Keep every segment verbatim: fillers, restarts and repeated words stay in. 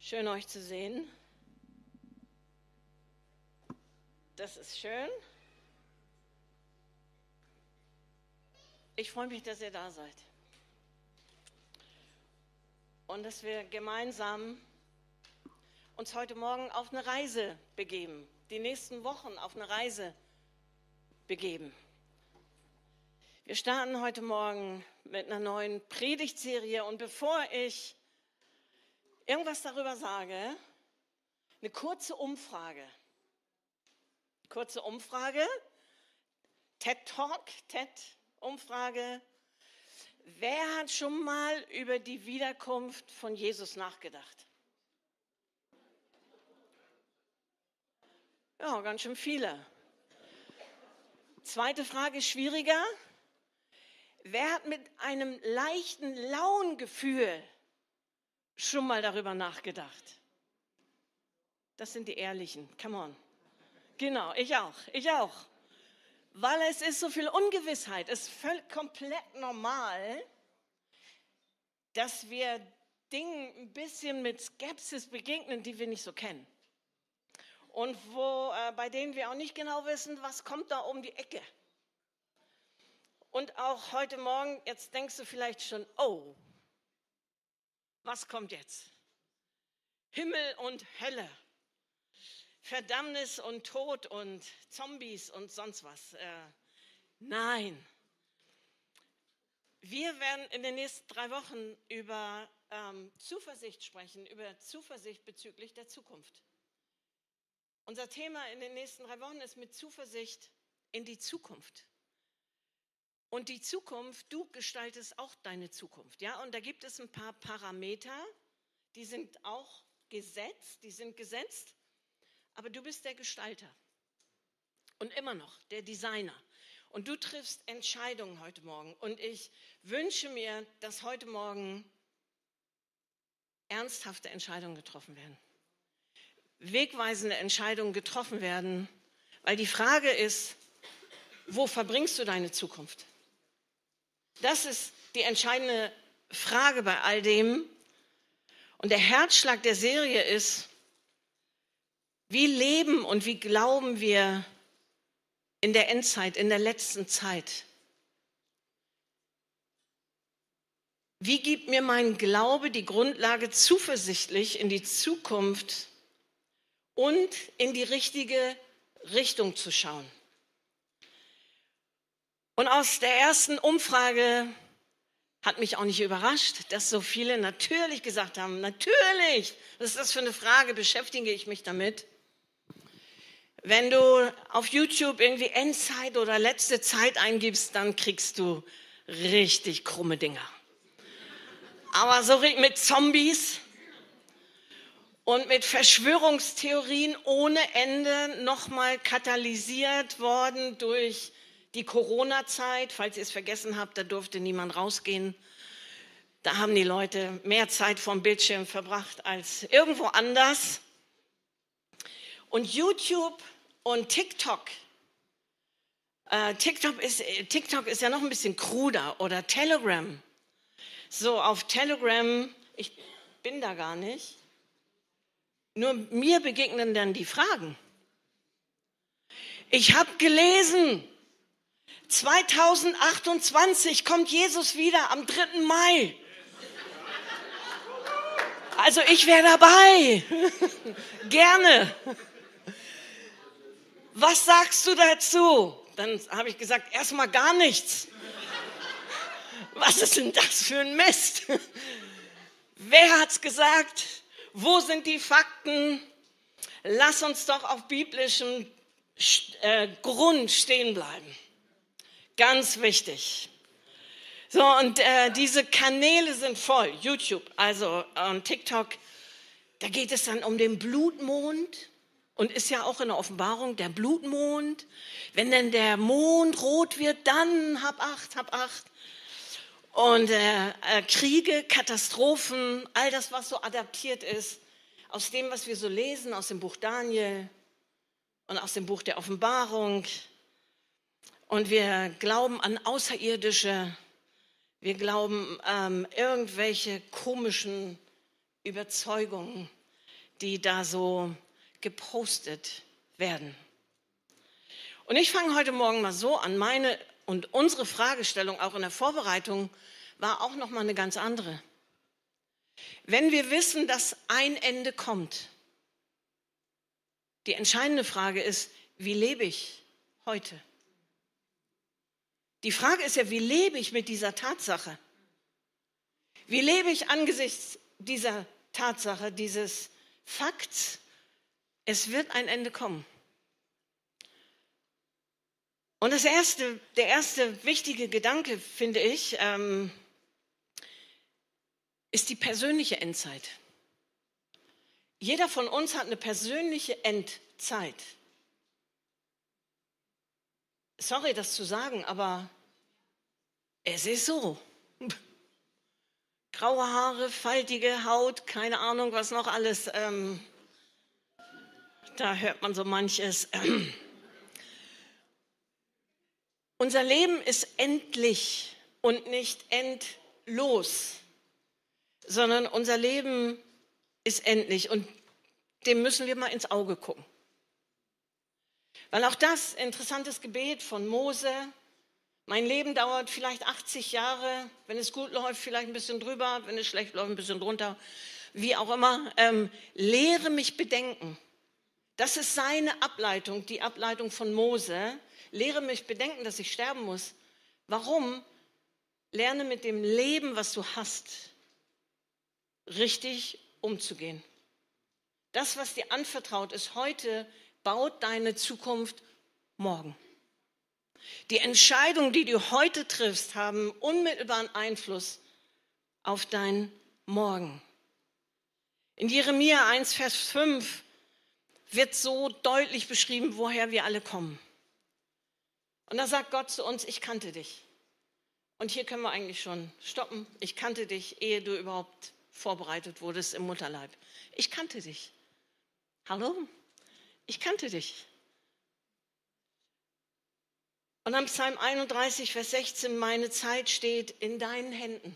Schön, euch zu sehen. Das ist schön. Ich freue mich, dass ihr da seid. Und dass wir gemeinsam uns heute Morgen auf eine Reise begeben, die nächsten Wochen auf eine Reise begeben. Wir starten heute Morgen mit einer neuen Predigtserie und bevor ich irgendwas darüber sage, eine kurze Umfrage. Kurze Umfrage, TED Talk, TED-Umfrage. Wer hat schon mal über die Wiederkunft von Jesus nachgedacht? Ja, ganz schön viele. Zweite Frage, schwieriger. Wer hat mit einem leichten Lauengefühl schon mal darüber nachgedacht? Das sind die Ehrlichen. Come on. Genau, ich auch. Ich auch. Weil es ist so viel Ungewissheit. Es ist völlig komplett normal, dass wir Dingen ein bisschen mit Skepsis begegnen, die wir nicht so kennen. Und wo, äh, bei denen wir auch nicht genau wissen, was kommt da um die Ecke. Und auch heute Morgen, jetzt denkst du vielleicht schon, oh, was kommt jetzt? Himmel und Hölle, Verdammnis und Tod und Zombies und sonst was. Äh, nein. Wir werden in den nächsten drei Wochen über ähm, Zuversicht sprechen, über Zuversicht bezüglich der Zukunft. Unser Thema in den nächsten drei Wochen ist mit Zuversicht in die Zukunft. Und die Zukunft, du gestaltest auch deine Zukunft. Ja? Und da gibt es ein paar Parameter, die sind auch gesetzt, die sind gesetzt, aber du bist der Gestalter und immer noch der Designer. Und du triffst Entscheidungen heute Morgen. Und ich wünsche mir, dass heute Morgen ernsthafte Entscheidungen getroffen werden. Wegweisende Entscheidungen getroffen werden, weil die Frage ist, wo verbringst du deine Zukunft? Das ist die entscheidende Frage bei all dem. Und der Herzschlag der Serie ist, wie leben und wie glauben wir in der Endzeit, in der letzten Zeit? Wie gibt mir mein Glaube die Grundlage, zuversichtlich in die Zukunft und in die richtige Richtung zu schauen? Und aus der ersten Umfrage hat mich auch nicht überrascht, dass so viele natürlich gesagt haben, natürlich, was ist das für eine Frage, beschäftige ich mich damit. Wenn du auf YouTube irgendwie Endzeit oder letzte Zeit eingibst, dann kriegst du richtig krumme Dinger. Aber so mit Zombies und mit Verschwörungstheorien ohne Ende nochmal katalysiert worden durch die Corona-Zeit. Falls ihr es vergessen habt, da durfte niemand rausgehen. Da haben die Leute mehr Zeit vom Bildschirm verbracht als irgendwo anders. Und YouTube und TikTok. Äh, TikTok ist, TikTok ist ja noch ein bisschen kruder oder Telegram. So, auf Telegram, ich bin da gar nicht. Nur mir begegnen dann die Fragen. Ich habe gelesen, zweitausendachtundzwanzig kommt Jesus wieder am dritten Mai. Also ich wäre dabei. Gerne. Was sagst du dazu? Dann habe ich gesagt, erstmal gar nichts. Was ist denn das für ein Mist? Wer hat's gesagt? Wo sind die Fakten? Lass uns doch auf biblischem äh, Grund stehen bleiben. Ganz wichtig. So, und äh, diese Kanäle sind voll. YouTube, also ähm, TikTok, da geht es dann um den Blutmond. Und ist ja auch in der Offenbarung der Blutmond. Wenn denn der Mond rot wird, dann hab acht, hab acht. Und äh, äh, Kriege, Katastrophen, all das, was so adaptiert ist, aus dem, was wir so lesen, aus dem Buch Daniel und aus dem Buch der Offenbarung. Und wir glauben an Außerirdische, wir glauben ähm, irgendwelche komischen Überzeugungen. die da so gepostet werden. Und ich fange heute Morgen mal so an. Meine und unsere Fragestellung auch in der Vorbereitung war auch noch mal eine ganz andere. Wenn wir wissen, dass ein Ende kommt, die entscheidende Frage ist, wie lebe ich heute? Die Frage ist ja, wie lebe ich mit dieser Tatsache? Wie lebe ich angesichts dieser Tatsache, dieses Fakts? Es wird ein Ende kommen. Und das erste, der erste wichtige Gedanke, finde ich, ähm, ist die persönliche Endzeit. Jeder von uns hat eine persönliche Endzeit. Sorry, das zu sagen, aber es ist so. Graue Haare, faltige Haut, keine Ahnung, was noch alles. Ähm, da hört man so manches. Ähm. Unser Leben ist endlich und nicht endlos, sondern unser Leben ist endlich und dem müssen wir mal ins Auge gucken. Weil auch das, interessantes Gebet von Mose, mein Leben dauert vielleicht achtzig Jahre, wenn es gut läuft, vielleicht ein bisschen drüber, wenn es schlecht läuft, ein bisschen drunter, wie auch immer. Ähm, lehre mich bedenken. Das ist seine Ableitung, die Ableitung von Mose. Lehre mich bedenken, dass ich sterben muss. Warum? Lerne mit dem Leben, was du hast, richtig umzugehen. Das, was dir anvertraut ist heute, baut deine Zukunft morgen. Die Entscheidungen, die du heute triffst, haben unmittelbaren Einfluss auf dein Morgen. In Jeremia eins, Vers fünf wird so deutlich beschrieben, woher wir alle kommen. Und da sagt Gott zu uns, ich kannte dich. Und hier können wir eigentlich schon stoppen. Ich kannte dich, ehe du überhaupt vorbereitet wurdest im Mutterleib. Ich kannte dich. Hallo? Ich kannte dich. Und am Psalm einunddreißig, Vers sechzehn, meine Zeit steht in deinen Händen.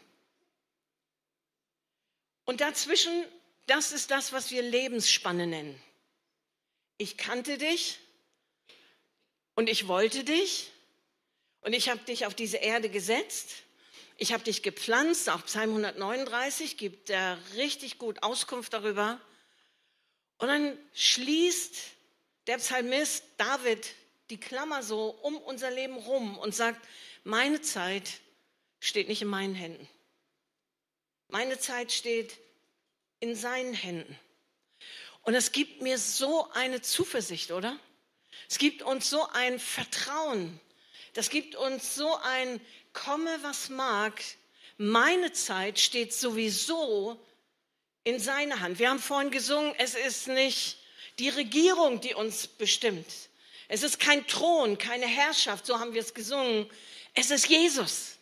Und dazwischen, das ist das, was wir Lebensspanne nennen. Ich kannte dich und ich wollte dich und ich habe dich auf diese Erde gesetzt. Ich habe dich gepflanzt, auch Psalm hundertneununddreißig gibt er richtig gut Auskunft darüber. Und dann schließt der Psalmist David die Klammer so um unser Leben rum und sagt, meine Zeit steht nicht in meinen Händen. Meine Zeit steht in seinen Händen. Und es gibt mir so eine Zuversicht, oder? Es gibt uns so ein Vertrauen. Das gibt uns so ein komme, was mag. Meine Zeit steht sowieso in seiner Hand. Wir haben vorhin gesungen, es ist nicht die Regierung, die uns bestimmt. Es ist kein Thron, keine Herrschaft, so haben wir es gesungen. Es ist Jesus.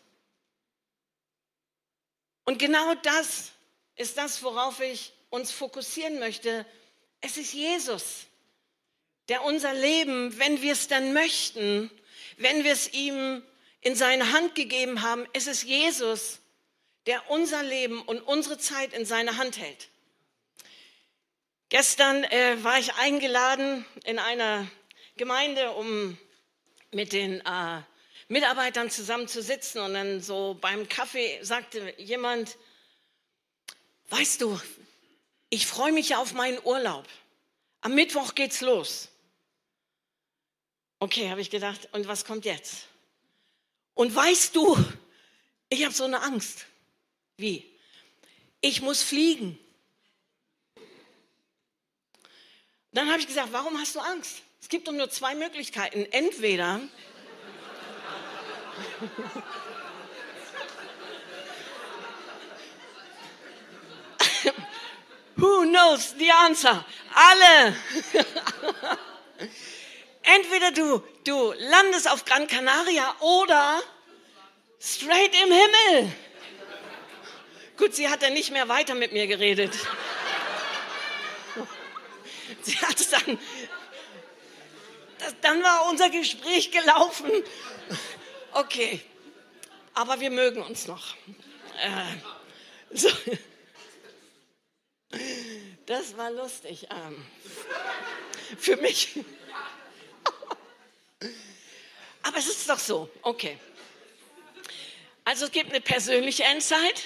Und genau das ist das, worauf ich uns fokussieren möchte. Es ist Jesus, der unser Leben, wenn wir es dann möchten, wenn wir es ihm in seine Hand gegeben haben, es ist Jesus, der unser Leben und unsere Zeit in seine Hand hält. Gestern äh, war ich eingeladen in einer Gemeinde, um mit den äh, Mitarbeitern zusammen zu sitzen und dann so beim Kaffee sagte jemand, weißt du, ich freue mich ja auf meinen Urlaub. Am Mittwoch geht's los. Okay, habe ich gedacht, und was kommt jetzt? Und weißt du, ich habe so eine Angst. Wie? Ich muss fliegen. Dann habe ich gesagt, warum hast du Angst? Es gibt doch nur zwei Möglichkeiten. Entweder who knows the answer? Alle. Entweder du, du landest auf Gran Canaria oder straight im Himmel. Gut, sie hat dann nicht mehr weiter mit mir geredet. Sie hat es dann, das, dann war unser Gespräch gelaufen. Okay, aber wir mögen uns noch. Äh, so. Das war lustig. Ähm, für mich. Aber es ist doch so. Okay. Also es gibt eine persönliche Endzeit.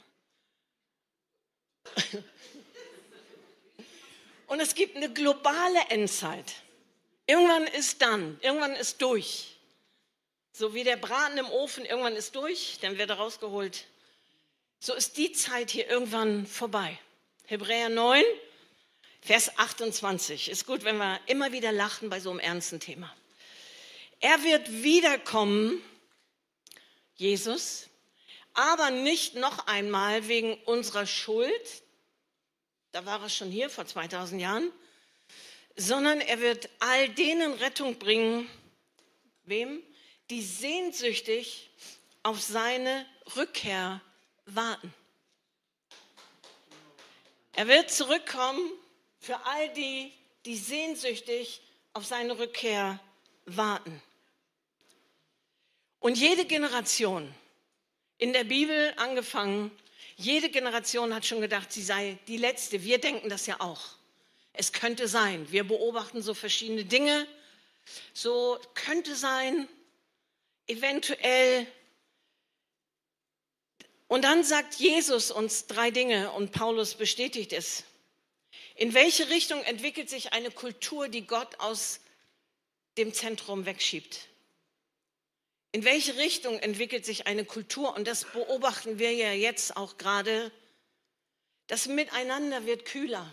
Und es gibt eine globale Endzeit. Irgendwann ist dann, irgendwann ist durch. So wie der Braten im Ofen, irgendwann ist durch, dann wird er rausgeholt. So ist die Zeit hier irgendwann vorbei. Hebräer neun, Vers achtundzwanzig. Ist gut, wenn wir immer wieder lachen bei so einem ernsten Thema. Er wird wiederkommen, Jesus, aber nicht noch einmal wegen unserer Schuld, da war er schon hier vor zweitausend Jahren, sondern er wird all denen Rettung bringen, wem? Die sehnsüchtig auf seine Rückkehr warten. Er wird zurückkommen für all die, die sehnsüchtig auf seine Rückkehr warten. Und jede Generation, in der Bibel angefangen, jede Generation hat schon gedacht, sie sei die letzte. Wir denken das ja auch. Es könnte sein. Wir beobachten so verschiedene Dinge. So könnte sein, eventuell. Und dann sagt Jesus uns drei Dinge und Paulus bestätigt es. In welche Richtung entwickelt sich eine Kultur, die Gott aus dem Zentrum wegschiebt? In welche Richtung entwickelt sich eine Kultur? Und das beobachten wir ja jetzt auch gerade. Das Miteinander wird kühler.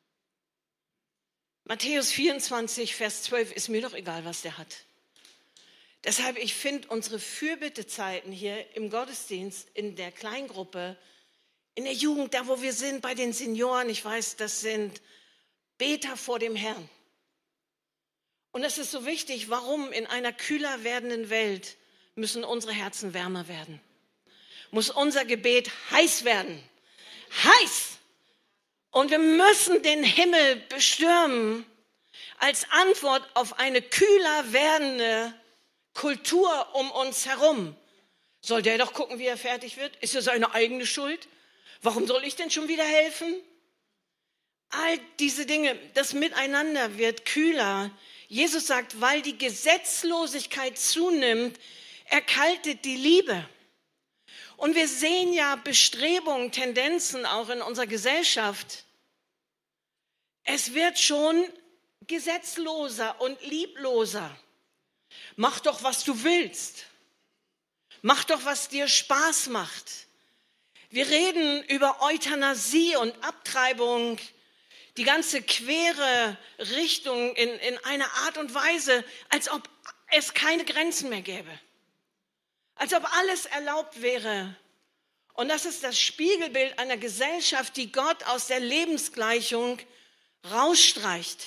Matthäus vierundzwanzig, Vers zwölf, ist mir doch egal, was der hat. Deshalb, ich finde unsere Fürbittezeiten hier im Gottesdienst, in der Kleingruppe, in der Jugend, da wo wir sind, bei den Senioren, ich weiß, das sind Beter vor dem Herrn. Und es ist so wichtig, warum in einer kühler werdenden Welt müssen unsere Herzen wärmer werden. Muss unser Gebet heiß werden. Heiß! Und wir müssen den Himmel bestürmen als Antwort auf eine kühler werdende Kultur um uns herum. Soll der doch gucken, wie er fertig wird? Ist ja seine eigene Schuld? Warum soll ich denn schon wieder helfen? All diese Dinge, das Miteinander wird kühler. Jesus sagt, weil die Gesetzlosigkeit zunimmt, erkaltet die Liebe. Und wir sehen ja Bestrebungen, Tendenzen auch in unserer Gesellschaft. Es wird schon gesetzloser und liebloser. Mach doch, was du willst. Mach doch, was dir Spaß macht. Wir reden über Euthanasie und Abtreibung, die ganze quere Richtung in, in einer Art und Weise, als ob es keine Grenzen mehr gäbe. Als ob alles erlaubt wäre. Und das ist das Spiegelbild einer Gesellschaft, die Gott aus der Lebensgleichung rausstreicht.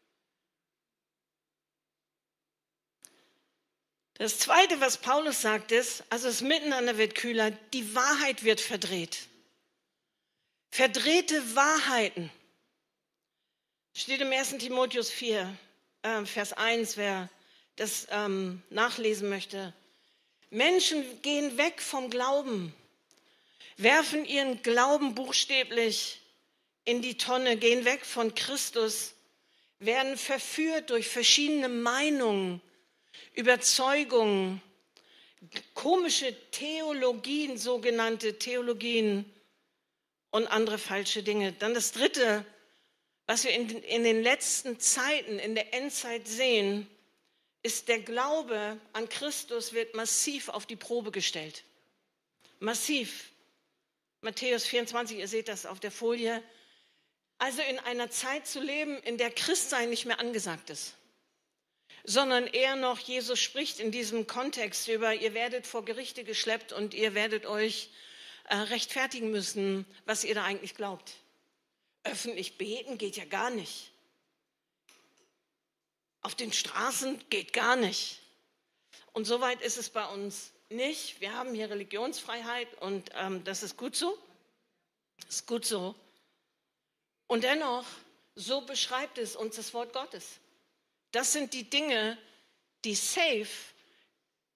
Das Zweite, was Paulus sagt, ist, also das Miteinander wird kühler, die Wahrheit wird verdreht. Verdrehte Wahrheiten. Steht im ersten Timotheus vier, äh, Vers eins, wer das ähm, nachlesen möchte. Menschen gehen weg vom Glauben, werfen ihren Glauben buchstäblich in die Tonne, gehen weg von Christus, werden verführt durch verschiedene Meinungen, Überzeugungen, komische Theologien, sogenannte Theologien und andere falsche Dinge. Dann das Dritte, was wir in, in den letzten Zeiten, in der Endzeit sehen, ist der Glaube an Christus wird massiv auf die Probe gestellt. Massiv. Matthäus vierundzwanzig, ihr seht das auf der Folie. Also in einer Zeit zu leben, in der Christsein nicht mehr angesagt ist, sondern eher noch, Jesus spricht in diesem Kontext über, ihr werdet vor Gerichte geschleppt und ihr werdet euch äh, rechtfertigen müssen, was ihr da eigentlich glaubt. Öffentlich beten geht ja gar nicht. Auf den Straßen geht gar nicht. Und so weit ist es bei uns nicht. Wir haben hier Religionsfreiheit und ähm, das ist gut so. Das ist gut so. Und dennoch, so beschreibt es uns das Wort Gottes. Das sind die Dinge, die safe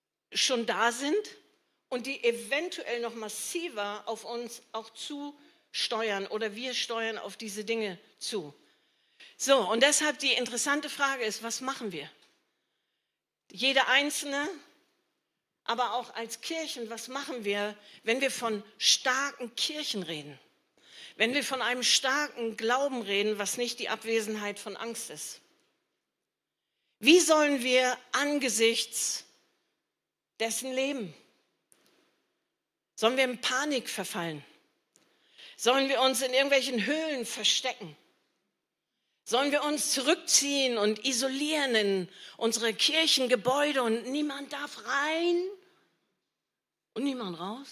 schon da sind und die eventuell noch massiver auf uns auch steuern oder wir steuern auf diese Dinge zu. So, und deshalb die interessante Frage ist, was machen wir? Jeder Einzelne, aber auch als Kirchen, was machen wir, wenn wir von starken Kirchen reden? Wenn wir von einem starken Glauben reden, was nicht die Abwesenheit von Angst ist? Wie sollen wir angesichts dessen leben? Sollen wir in Panik verfallen? Sollen wir uns in irgendwelchen Höhlen verstecken? Sollen wir uns zurückziehen und isolieren in unsere Kirchengebäude und niemand darf rein und niemand raus?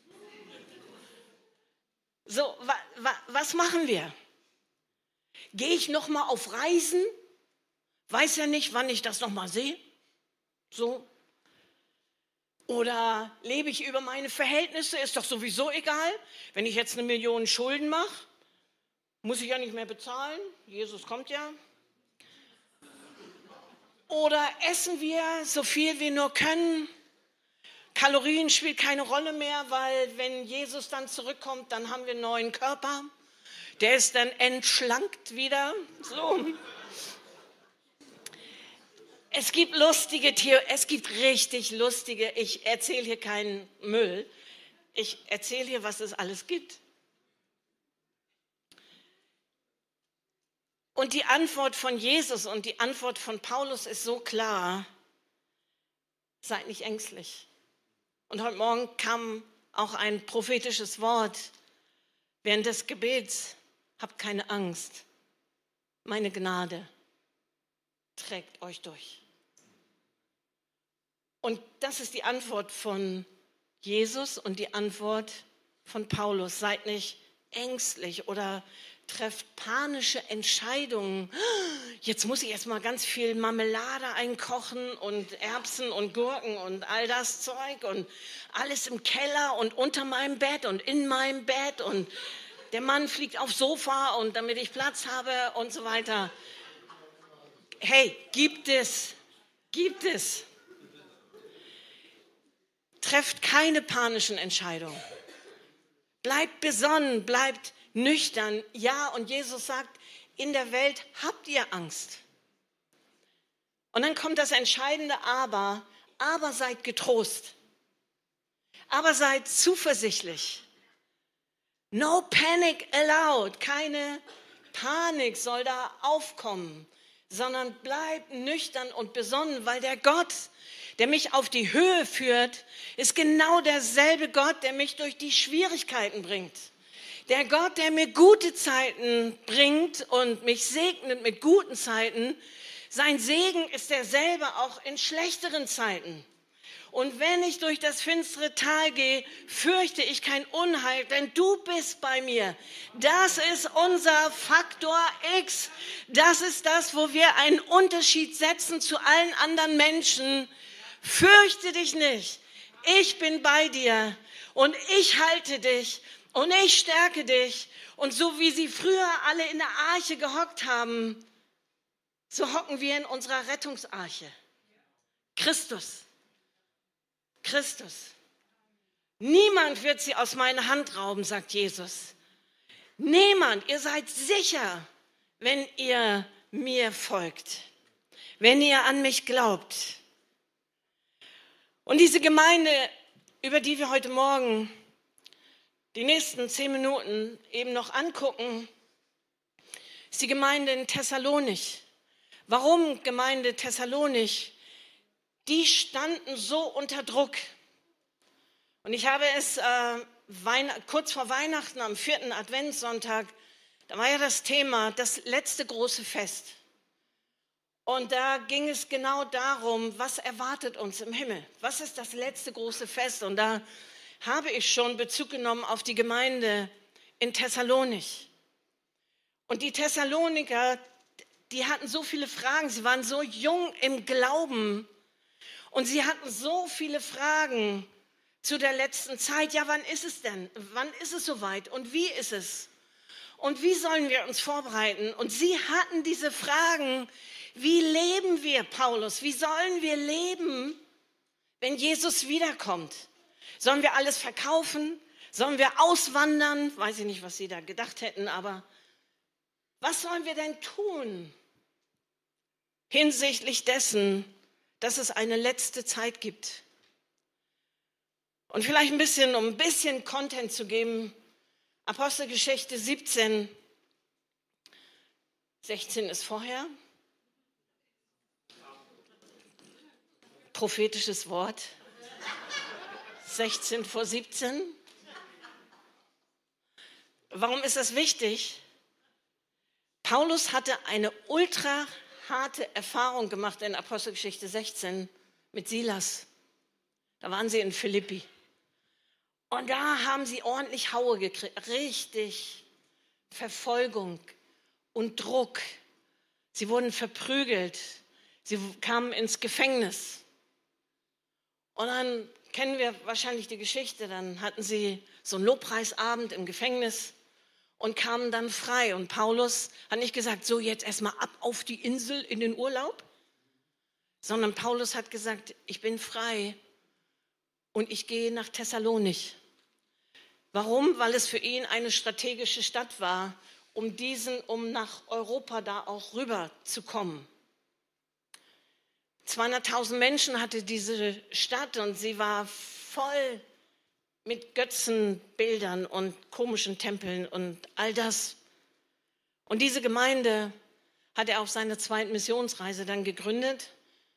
So, wa, wa, was machen wir? Gehe ich noch mal auf Reisen? Weiß ja nicht, wann ich das noch mal sehe. So. Oder lebe ich über meine Verhältnisse? Ist doch sowieso egal. Wenn ich jetzt eine Million Schulden mache, muss ich ja nicht mehr bezahlen. Jesus kommt ja. Oder essen wir so viel wir nur können? Kalorien spielt keine Rolle mehr, weil wenn Jesus dann zurückkommt, dann haben wir einen neuen Körper. Der ist dann entschlankt wieder. So. Es gibt lustige Theorien, es gibt richtig lustige, ich erzähle hier keinen Müll, ich erzähle hier, was es alles gibt. Und die Antwort von Jesus und die Antwort von Paulus ist so klar, seid nicht ängstlich. Und heute Morgen kam auch ein prophetisches Wort während des Gebets, habt keine Angst, meine Gnade trägt euch durch. Und das ist die Antwort von Jesus und die Antwort von Paulus. Seid nicht ängstlich oder trefft panische Entscheidungen. Jetzt muss ich erst mal ganz viel Marmelade einkochen und Erbsen und Gurken und all das Zeug und alles im Keller und unter meinem Bett und in meinem Bett und der Mann fliegt aufs Sofa und damit ich Platz habe und so weiter. Hey, gibt es, gibt es. Trefft keine panischen Entscheidungen. Bleibt besonnen, bleibt nüchtern. Ja, und Jesus sagt, in der Welt habt ihr Angst. Und dann kommt das entscheidende Aber. Aber seid getrost. Aber seid zuversichtlich. No panic allowed. Keine Panik soll da aufkommen, sondern bleibt nüchtern und besonnen, weil der Gott, der mich auf die Höhe führt, ist genau derselbe Gott, der mich durch die Schwierigkeiten bringt. Der Gott, der mir gute Zeiten bringt und mich segnet mit guten Zeiten, sein Segen ist derselbe auch in schlechteren Zeiten. Und wenn ich durch das finstere Tal gehe, fürchte ich kein Unheil, denn du bist bei mir. Das ist unser Faktor X. Das ist das, wo wir einen Unterschied setzen zu allen anderen Menschen. Fürchte dich nicht. Ich bin bei dir und ich halte dich und ich stärke dich. Und so wie sie früher alle in der Arche gehockt haben, so hocken wir in unserer Rettungsarche. Christus. Christus. Niemand wird sie aus meiner Hand rauben, sagt Jesus. Niemand. Ihr seid sicher, wenn ihr mir folgt, wenn ihr an mich glaubt. Und diese Gemeinde, über die wir heute Morgen die nächsten zehn Minuten eben noch angucken, ist die Gemeinde in Thessalonich. Warum Gemeinde Thessalonich? Die standen so unter Druck. Und ich habe es äh, Weihn- kurz vor Weihnachten, am vierten Adventssonntag, da war ja das Thema, das letzte große Fest. Und da ging es genau darum, was erwartet uns im Himmel? Was ist das letzte große Fest? Und da habe ich schon Bezug genommen auf die Gemeinde in Thessalonich. Und die Thessaloniker, die hatten so viele Fragen, sie waren so jung im Glauben und sie hatten so viele Fragen zu der letzten Zeit. Ja, wann ist es denn? Wann ist es soweit? Und wie ist es? Und wie sollen wir uns vorbereiten? Und sie hatten diese Fragen, wie leben wir, Paulus? Wie sollen wir leben, wenn Jesus wiederkommt? Sollen wir alles verkaufen? Sollen wir auswandern? Weiß ich nicht, was Sie da gedacht hätten, aber was sollen wir denn tun hinsichtlich dessen, dass es eine letzte Zeit gibt? Und vielleicht ein bisschen, um ein bisschen Content zu geben, Apostelgeschichte siebzehn, sechzehn ist vorher. Prophetisches Wort. sechzehn vor siebzehn. Warum ist das wichtig? Paulus hatte eine ultra harte Erfahrung gemacht in Apostelgeschichte sechzehn mit Silas. Da waren sie in Philippi. Und da haben sie ordentlich Haue gekriegt, richtig Verfolgung und Druck. Sie wurden verprügelt, sie kamen ins Gefängnis. Und dann kennen wir wahrscheinlich die Geschichte, dann hatten sie so einen Lobpreisabend im Gefängnis und kamen dann frei. Und Paulus hat nicht gesagt, so jetzt erstmal ab auf die Insel in den Urlaub, sondern Paulus hat gesagt, ich bin frei und ich gehe nach Thessalonich. Warum? Weil es für ihn eine strategische Stadt war, um diesen, um nach Europa da auch rüber zu kommen. zweihunderttausend Menschen hatte diese Stadt und sie war voll mit Götzenbildern und komischen Tempeln und all das. Und diese Gemeinde hat er auf seiner zweiten Missionsreise dann gegründet.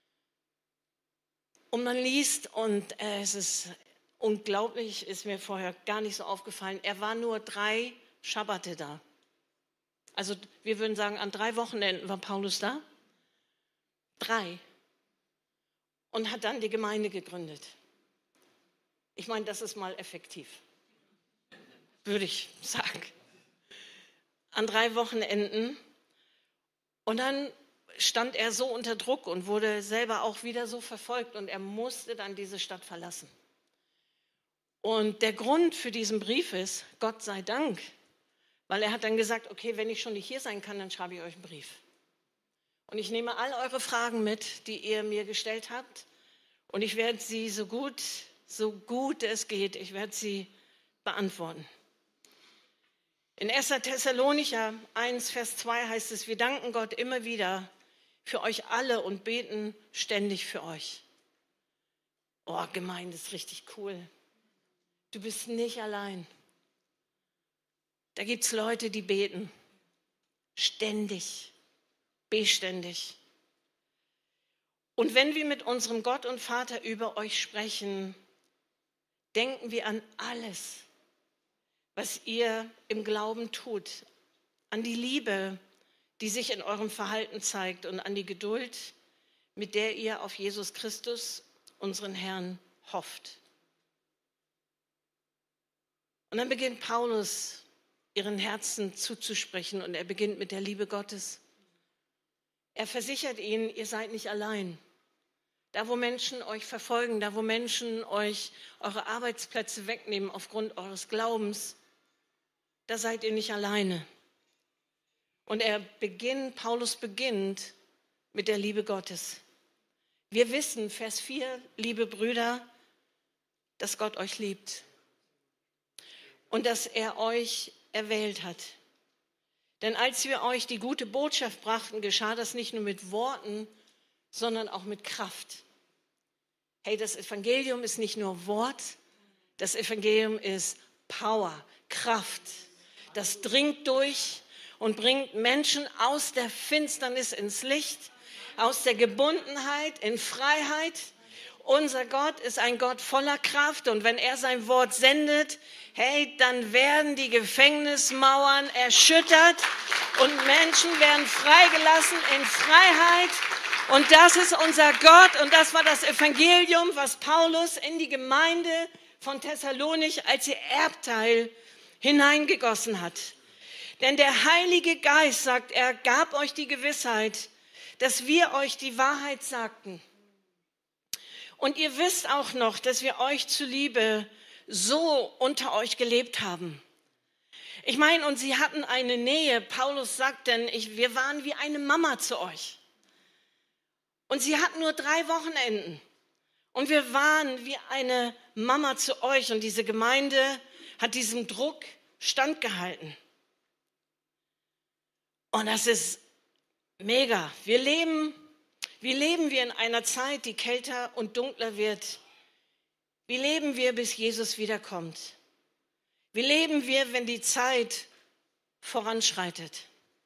Und man liest, und äh, es ist unglaublich, ist mir vorher gar nicht so aufgefallen, er war nur drei Schabbate da. Also wir würden sagen, an drei Wochenenden war Paulus da. Drei. Und hat dann die Gemeinde gegründet. Ich meine, das ist mal effektiv, würde ich sagen. An drei Wochenenden. Und dann stand er so unter Druck und wurde selber auch wieder so verfolgt und er musste dann diese Stadt verlassen. Und der Grund für diesen Brief ist, Gott sei Dank, weil er hat dann gesagt, okay, wenn ich schon nicht hier sein kann, dann schreibe ich euch einen Brief. Und ich nehme all eure Fragen mit, die ihr mir gestellt habt und ich werde sie so gut, so gut es geht, ich werde sie beantworten. In erster Thessalonicher eins, Vers zwei heißt es, wir danken Gott immer wieder für euch alle und beten ständig für euch. Oh, Gemeinde ist richtig cool. Du bist nicht allein. Da gibt es Leute, die beten. Ständig. Beständig. Und wenn wir mit unserem Gott und Vater über euch sprechen, denken wir an alles, was ihr im Glauben tut. An die Liebe, die sich in eurem Verhalten zeigt und an die Geduld, mit der ihr auf Jesus Christus, unseren Herrn, hofft. Und dann beginnt Paulus, ihren Herzen zuzusprechen und er beginnt mit der Liebe Gottes. Er versichert ihnen, ihr seid nicht allein. Da, wo Menschen euch verfolgen, da, wo Menschen euch eure Arbeitsplätze wegnehmen aufgrund eures Glaubens, da seid ihr nicht alleine. Und er beginnt, Paulus beginnt mit der Liebe Gottes. Wir wissen, Vers vier, liebe Brüder, dass Gott euch liebt und dass er euch erwählt hat. Denn als wir euch die gute Botschaft brachten, geschah das nicht nur mit Worten, sondern auch mit Kraft. Hey, das Evangelium ist nicht nur Wort, das Evangelium ist Power, Kraft. Das dringt durch und bringt Menschen aus der Finsternis ins Licht, aus der Gebundenheit in Freiheit. Unser Gott ist ein Gott voller Kraft und wenn er sein Wort sendet, hey, dann werden die Gefängnismauern erschüttert und Menschen werden freigelassen in Freiheit. Und das ist unser Gott und das war das Evangelium, was Paulus in die Gemeinde von Thessalonich als ihr Erbteil hineingegossen hat. Denn der Heilige Geist, sagt er, gab euch die Gewissheit, dass wir euch die Wahrheit sagten. Und ihr wisst auch noch, dass wir euch zuliebe so unter euch gelebt haben. Ich meine, und sie hatten eine Nähe. Paulus sagt denn, ich, wir waren wie eine Mama zu euch. Und sie hatten nur drei Wochenenden. Und wir waren wie eine Mama zu euch. Und diese Gemeinde hat diesem Druck standgehalten. Und das ist mega. Wir leben, wie leben wir in einer Zeit, die kälter und dunkler wird? Wie leben wir, bis Jesus wiederkommt? Wie leben wir, wenn die Zeit voranschreitet?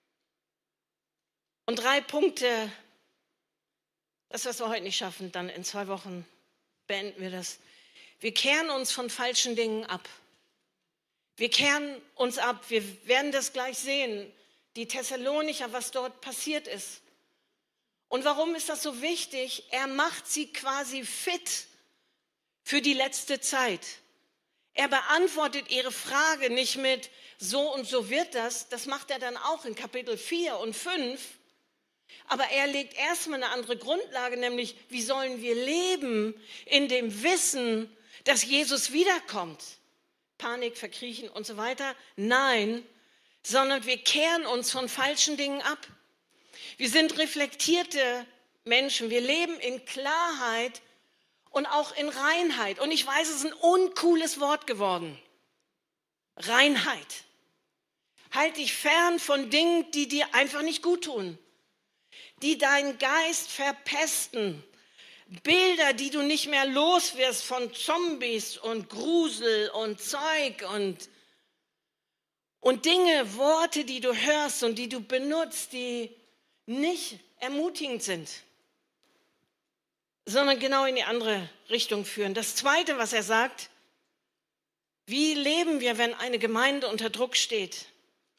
Und drei Punkte, das, was wir heute nicht schaffen, dann in zwei Wochen beenden wir das. Wir kehren uns von falschen Dingen ab. Wir kehren uns ab. Wir werden das gleich sehen. Die Thessalonicher, was dort passiert ist. Und warum ist das so wichtig? Er macht sie quasi fit für die letzte Zeit. Er beantwortet ihre Frage nicht mit so und so wird das. Das macht er dann auch in Kapitel vier und fünf. Aber er legt erstmal eine andere Grundlage, nämlich wie sollen wir leben in dem Wissen, dass Jesus wiederkommt. Panik, Verkriechen und so weiter. Nein, sondern wir kehren uns von falschen Dingen ab. Wir sind reflektierte Menschen. Wir leben in Klarheit und auch in Reinheit. Und ich weiß, es ist ein uncooles Wort geworden. Reinheit. Halt dich fern von Dingen, die dir einfach nicht gut tun, die deinen Geist verpesten. Bilder, die du nicht mehr los wirst von Zombies und Grusel und Zeug und, und Dinge, Worte, die du hörst und die du benutzt, die nicht ermutigend sind, sondern genau in die andere Richtung führen. Das Zweite, was er sagt, wie leben wir, wenn eine Gemeinde unter Druck steht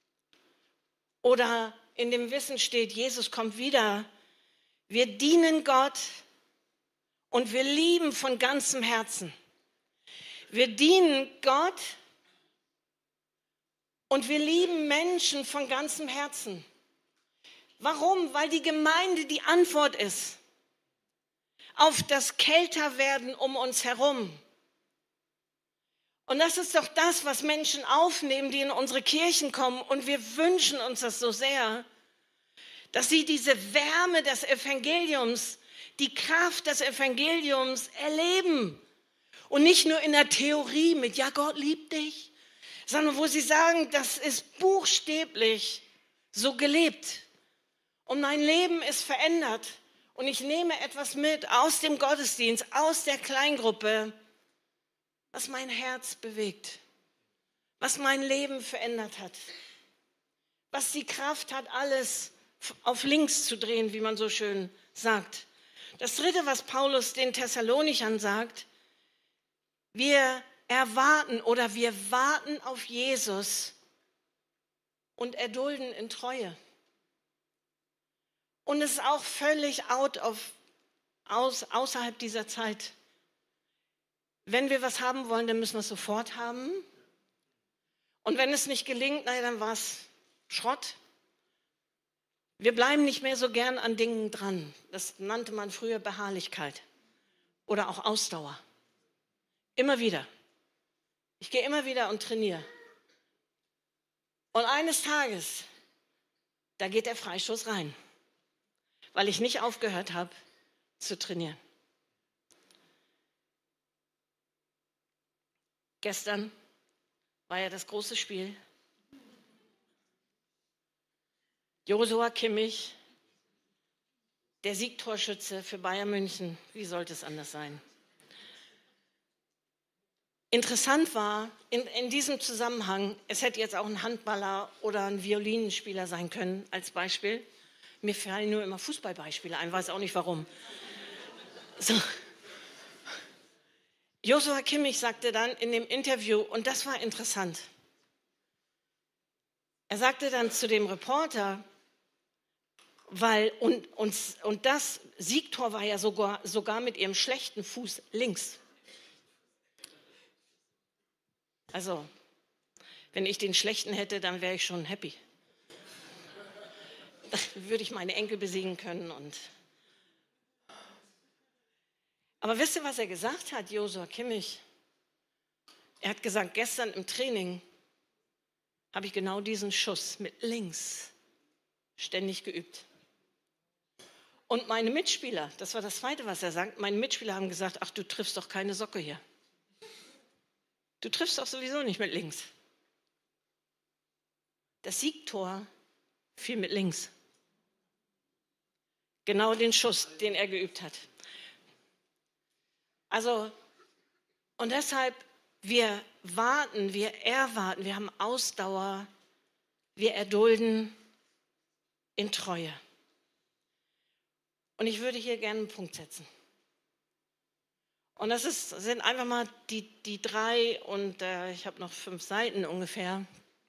oder in dem Wissen steht, Jesus kommt wieder. Wir dienen Gott und wir lieben von ganzem Herzen. Wir dienen Gott und wir lieben Menschen von ganzem Herzen. Warum? Weil die Gemeinde die Antwort ist auf das Kälterwerden um uns herum. Und das ist doch das, was Menschen aufnehmen, die in unsere Kirchen kommen. Und wir wünschen uns das so sehr, dass sie diese Wärme des Evangeliums, die Kraft des Evangeliums erleben. Und nicht nur in der Theorie mit, ja, Gott liebt dich, sondern wo sie sagen, das ist buchstäblich so gelebt. Und mein Leben ist verändert. Und ich nehme etwas mit aus dem Gottesdienst, aus der Kleingruppe, was mein Herz bewegt, was mein Leben verändert hat, was die Kraft hat, alles auf links zu drehen, wie man so schön sagt. Das Dritte, was Paulus den Thessalonichern sagt, wir erwarten oder wir warten auf Jesus und erdulden in Treue. Und es ist auch völlig out of, aus, außerhalb dieser Zeit. Wenn wir was haben wollen, dann müssen wir es sofort haben. Und wenn es nicht gelingt, naja, dann war es Schrott. Wir bleiben nicht mehr so gern an Dingen dran. Das nannte man früher Beharrlichkeit oder auch Ausdauer. Immer wieder. Ich gehe immer wieder und trainiere. Und eines Tages, da geht der Freistoß rein, weil ich nicht aufgehört habe zu trainieren. Gestern war ja das große Spiel. Joshua Kimmich, der Siegtorschütze für Bayern München. Wie sollte es anders sein? Interessant war in, in diesem Zusammenhang, es hätte jetzt auch ein Handballer oder ein Violinspieler sein können als Beispiel. Mir fallen nur immer Fußballbeispiele ein, weiß auch nicht warum. So. Joshua Kimmich sagte dann in dem Interview, und das war interessant, er sagte dann zu dem Reporter, weil, und, und, und das Siegtor war ja sogar, sogar mit ihrem schlechten Fuß links. Also, wenn ich den schlechten hätte, dann wäre ich schon happy. Dann würde ich meine Enkel besiegen können. Und Aber wisst ihr, was er gesagt hat, Joshua Kimmich? Er hat gesagt, gestern im Training habe ich genau diesen Schuss mit links ständig geübt. Und meine Mitspieler, das war das Zweite, was er sagt, meine Mitspieler haben gesagt, ach, du triffst doch keine Socke hier. Du triffst doch sowieso nicht mit links. Das Siegtor fiel mit links. Genau den Schuss, den er geübt hat. Also, und deshalb, wir warten, wir erwarten, wir haben Ausdauer, wir erdulden in Treue. Und ich würde hier gerne einen Punkt setzen. Und das ist, sind einfach mal die, die drei, und äh, ich habe noch fünf Seiten ungefähr,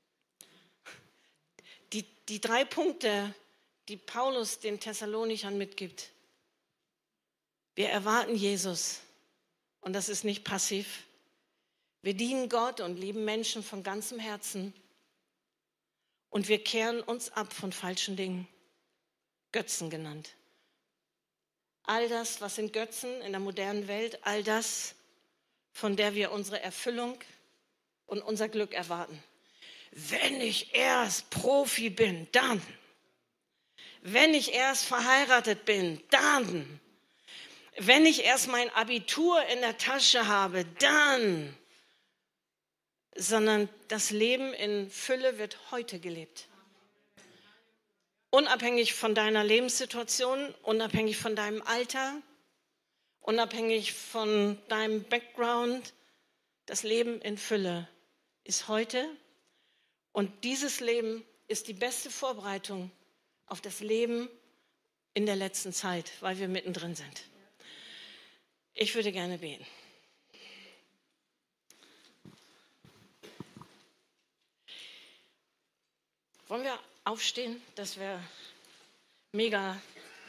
die, die drei Punkte, die Paulus den Thessalonichern mitgibt. Wir erwarten Jesus, und das ist nicht passiv. Wir dienen Gott und lieben Menschen von ganzem Herzen. Und wir kehren uns ab von falschen Dingen, Götzen genannt. All das, was sind Götzen in der modernen Welt, all das, von der wir unsere Erfüllung und unser Glück erwarten. Wenn ich erst Profi bin, dann. Wenn ich erst verheiratet bin, dann. Wenn ich erst mein Abitur in der Tasche habe, dann. Sondern das Leben in Fülle wird heute gelebt. Unabhängig von deiner Lebenssituation, unabhängig von deinem Alter, unabhängig von deinem Background, das Leben in Fülle ist heute. Und dieses Leben ist die beste Vorbereitung auf das Leben in der letzten Zeit, weil wir mittendrin sind. Ich würde gerne beten. Wollen wir aufstehen? Das wäre mega.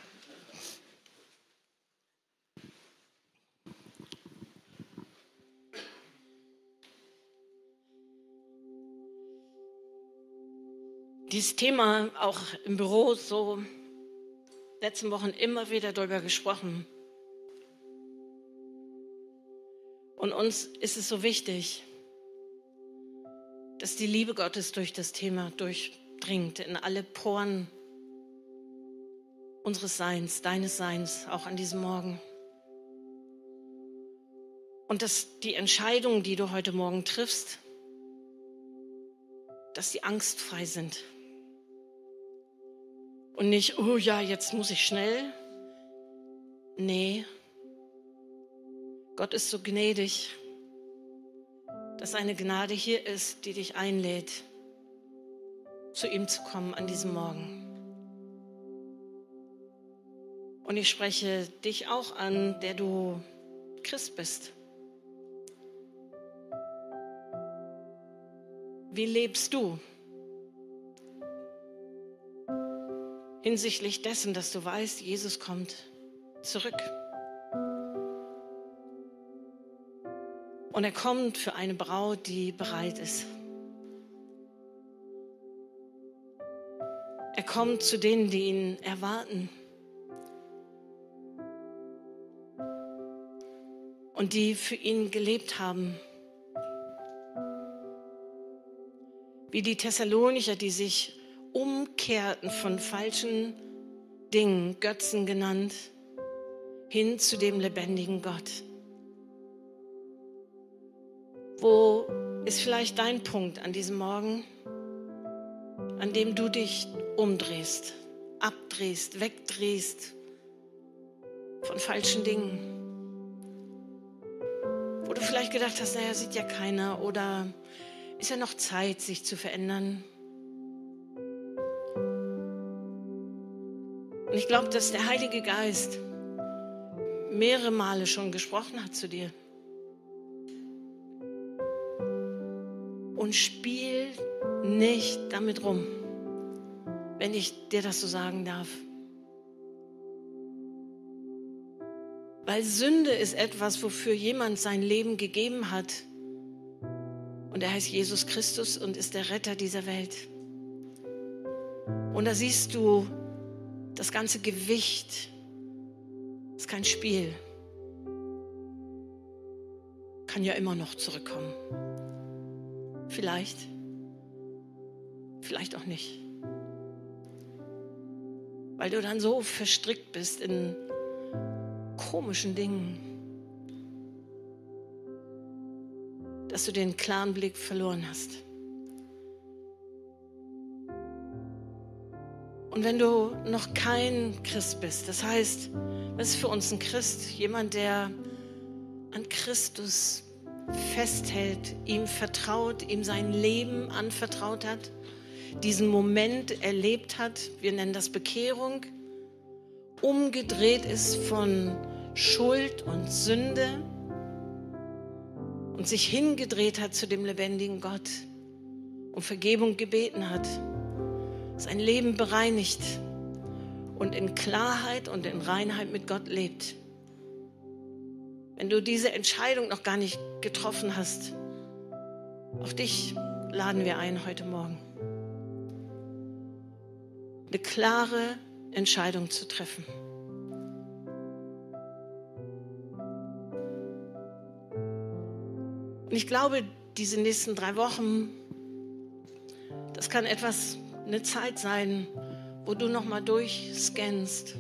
Dieses Thema auch im Büro so letzten Wochen immer wieder darüber gesprochen. Und uns ist es so wichtig, dass die Liebe Gottes durch das Thema durchdringt in alle Poren unseres Seins, deines Seins, auch an diesem Morgen. Und dass die Entscheidungen, die du heute Morgen triffst, dass sie angstfrei sind. Und nicht, oh ja, jetzt muss ich schnell. Nee. Gott ist so gnädig, dass eine Gnade hier ist, die dich einlädt, zu ihm zu kommen an diesem Morgen. Und ich spreche dich auch an, der du Christ bist. Wie lebst du hinsichtlich dessen, dass du weißt, Jesus kommt zurück? Und er kommt für eine Braut, die bereit ist. Er kommt zu denen, die ihn erwarten. Und die für ihn gelebt haben. Wie die Thessalonicher, die sich umkehrten von falschen Dingen, Götzen genannt, hin zu dem lebendigen Gott. Wo ist vielleicht dein Punkt an diesem Morgen, an dem du dich umdrehst, abdrehst, wegdrehst von falschen Dingen? Wo du vielleicht gedacht hast, naja, sieht ja keiner, oder ist ja noch Zeit, sich zu verändern. Und ich glaube, dass der Heilige Geist mehrere Male schon gesprochen hat zu dir. Und spiel nicht damit rum, wenn ich dir das so sagen darf. Weil Sünde ist etwas, wofür jemand sein Leben gegeben hat. Und er heißt Jesus Christus und ist der Retter dieser Welt. Und da siehst du das ganze Gewicht. Das ist kein Spiel. Kann ja immer noch zurückkommen. Vielleicht. Vielleicht auch nicht. Weil du dann so verstrickt bist in komischen Dingen. dass du den klaren Blick verloren hast. Und wenn du noch kein Christ bist, das heißt, was ist für uns ein Christ? Jemand, der an Christus festhält, ihm vertraut, ihm sein Leben anvertraut hat, diesen Moment erlebt hat, wir nennen das Bekehrung, umgedreht ist von Schuld und Sünde und sich hingedreht hat zu dem lebendigen Gott, um Vergebung gebeten hat, sein Leben bereinigt und in Klarheit und in Reinheit mit Gott lebt. Wenn du diese Entscheidung noch gar nicht getroffen hast, auch dich laden wir ein heute Morgen, eine klare Entscheidung zu treffen. Und ich glaube, diese nächsten drei Wochen, das kann etwas, eine Zeit sein, wo du nochmal durchscannst.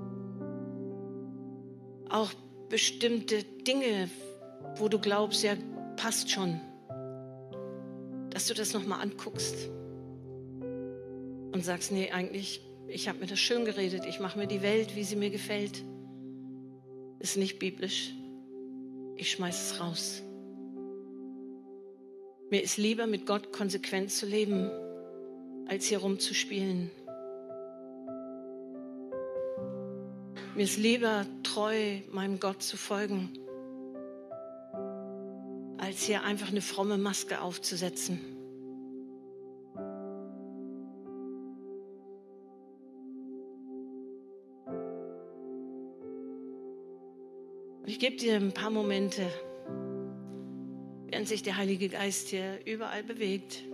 Auch bestimmte Dinge, wo du glaubst, ja, passt schon. Dass du das nochmal anguckst und sagst, nee, eigentlich, ich habe mir das schön geredet, ich mache mir die Welt, wie sie mir gefällt. Ist nicht biblisch. Ich schmeiße es raus. Mir ist lieber, mit Gott konsequent zu leben, als hier rumzuspielen. Mir ist lieber, treu meinem Gott zu folgen, als hier einfach eine fromme Maske aufzusetzen. Ich gebe dir ein paar Momente, während sich der Heilige Geist hier überall bewegt.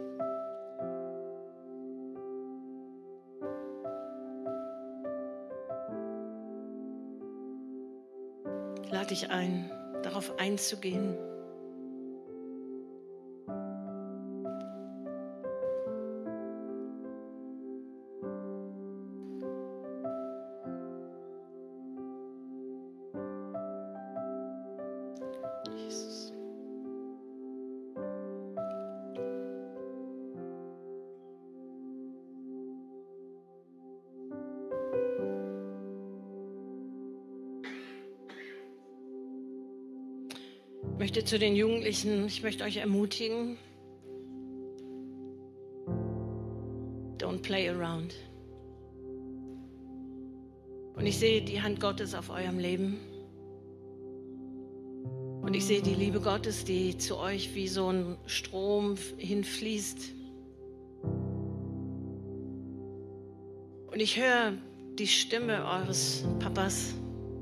Ich lade dich ein, darauf einzugehen. Jesus. Ich möchte zu den Jugendlichen, ich möchte euch ermutigen, don't play around. Und ich sehe die Hand Gottes auf eurem Leben. Und ich sehe die Liebe Gottes, die zu euch wie so ein Strom hinfließt. Und ich höre die Stimme eures Papas,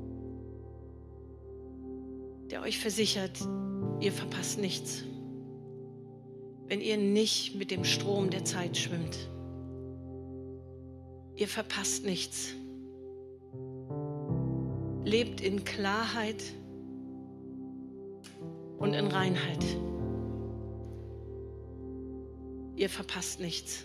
der euch versichert, ihr verpasst nichts, wenn ihr nicht mit dem Strom der Zeit schwimmt. Ihr verpasst nichts. Lebt in Klarheit und in Reinheit. Ihr verpasst nichts.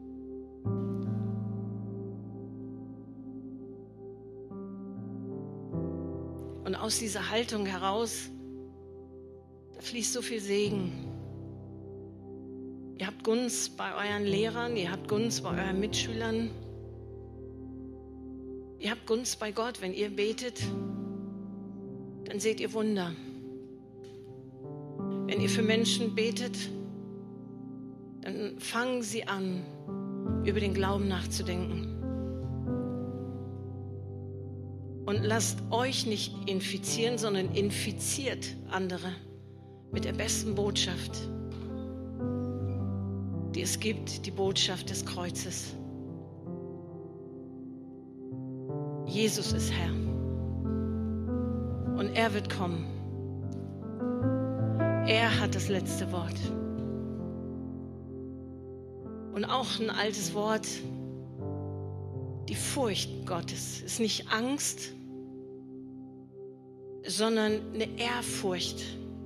Und aus dieser Haltung heraus, da fließt so viel Segen. Ihr habt Gunst bei euren Lehrern, ihr habt Gunst bei euren Mitschülern. Ihr habt Gunst bei Gott. Wenn ihr betet, dann seht ihr Wunder. Wenn ihr für Menschen betet, dann fangen sie an, über den Glauben nachzudenken. Und lasst euch nicht infizieren, sondern infiziert andere mit der besten Botschaft, die es gibt, die Botschaft des Kreuzes. Jesus ist Herr und er wird kommen. Er hat das letzte Wort. Und auch ein altes Wort, die Furcht Gottes ist nicht Angst, sondern eine Ehrfurcht.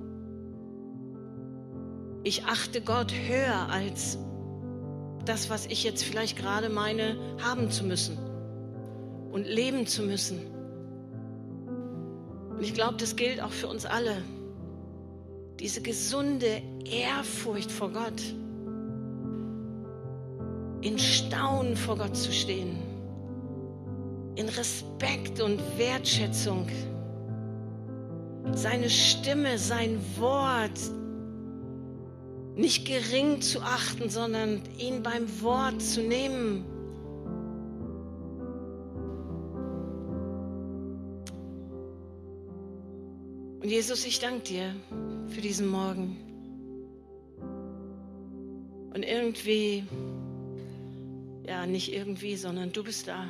Ich achte Gott höher als das, was ich jetzt vielleicht gerade meine, haben zu müssen und leben zu müssen. Und ich glaube, das gilt auch für uns alle. diese gesunde Ehrfurcht vor Gott, in Staunen vor Gott zu stehen, in Respekt und Wertschätzung, seine Stimme, sein Wort nicht gering zu achten, sondern ihn beim Wort zu nehmen. Und Jesus, ich danke dir für diesen Morgen. Und irgendwie, ja, nicht irgendwie, sondern du bist da.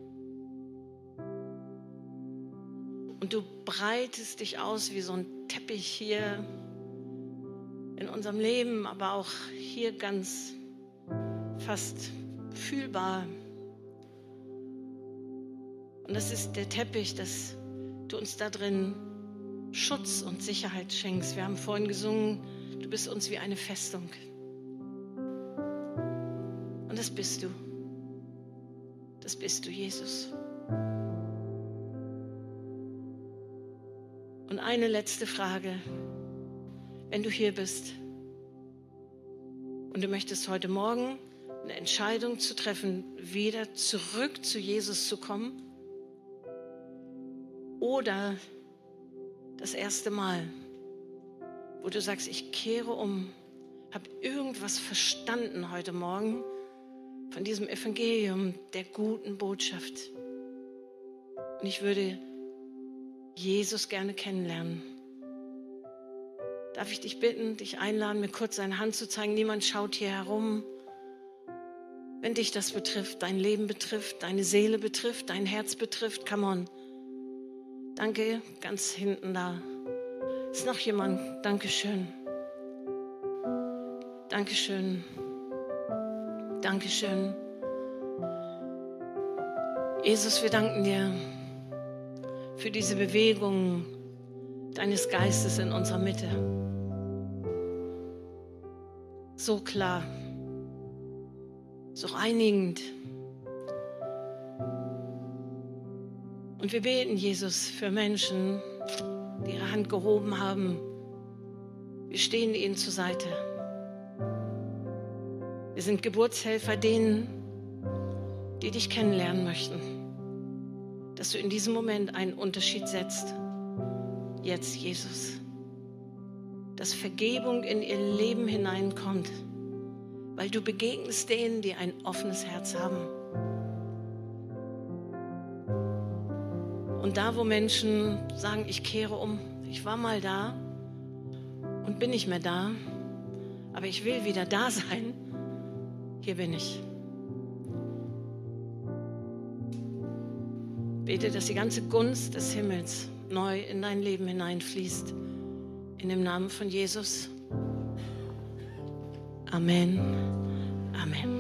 Und du breitest dich aus wie so ein Teppich hier in unserem Leben, aber auch hier ganz fast fühlbar. Und das ist der Teppich, dass du uns da drin Schutz und Sicherheit schenkst. Wir haben vorhin gesungen, du bist uns wie eine Festung. Und das bist du. Das bist du, Jesus. Und eine letzte Frage. Wenn du hier bist und du möchtest heute Morgen eine Entscheidung zu treffen, wieder zurück zu Jesus zu kommen oder das erste Mal, wo du sagst, ich kehre um, habe irgendwas verstanden heute Morgen von diesem Evangelium der guten Botschaft. Und ich würde Jesus gerne kennenlernen. Darf ich dich bitten, dich einladen, mir kurz seine Hand zu zeigen? Niemand schaut hier herum. Wenn dich das betrifft, dein Leben betrifft, deine Seele betrifft, dein Herz betrifft, come on. Danke, ganz hinten da. Ist noch jemand? Dankeschön. Dankeschön. Dankeschön. Jesus, wir danken dir für diese Bewegung deines Geistes in unserer Mitte. So klar, so reinigend. Und wir beten, Jesus, für Menschen, die ihre Hand gehoben haben. Wir stehen ihnen zur Seite. Wir sind Geburtshelfer denen, die dich kennenlernen möchten. Dass du in diesem Moment einen Unterschied setzt. Jetzt, Jesus. Dass Vergebung in ihr Leben hineinkommt. Weil du begegnest denen, die ein offenes Herz haben. Und da, wo Menschen sagen, ich kehre um, ich war mal da und bin nicht mehr da, aber ich will wieder da sein, hier bin ich. Bete, dass die ganze Gunst des Himmels neu in dein Leben hineinfließt. In dem Namen von Jesus. Amen. Amen.